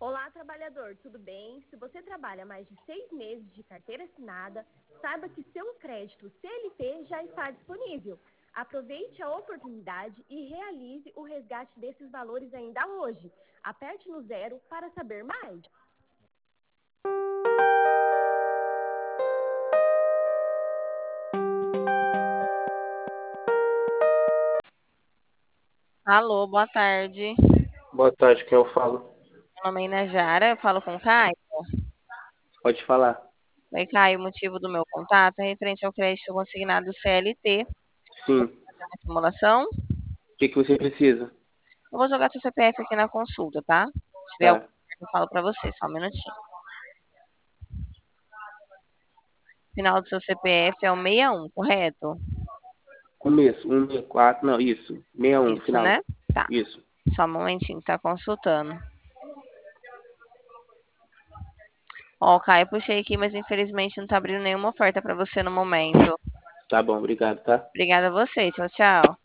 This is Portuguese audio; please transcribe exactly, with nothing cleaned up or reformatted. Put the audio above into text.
Olá, trabalhador, tudo bem? Se você trabalha mais de seis meses de carteira assinada, saiba que seu crédito C L T já está disponível. Aproveite a oportunidade e realize o resgate desses valores ainda hoje. Aperte no zero para saber mais. Alô, boa tarde. Boa tarde, quem eu falo? Meu nome é Inajara, eu falo com o Caio. Pode falar. Oi, Caio, o motivo do meu contato é referente ao crédito consignado C L T. Sim. Você vai fazer uma simulação? O que, que você precisa? Eu vou jogar seu C P F aqui na consulta, tá? Se tiver alguma Tá. coisa, eu falo pra você, só um minutinho. O final do seu C P F é o sessenta e um, correto? Começo. Um, dois, quatro. Não, isso. sessenta e um, Isso, final. né? Tá. Isso. Só um momentinho, tá consultando. Ó, Caio, puxei aqui, mas infelizmente não tá abrindo nenhuma oferta pra você no momento. Tá bom, obrigado, tá? Obrigada a você, tchau, tchau.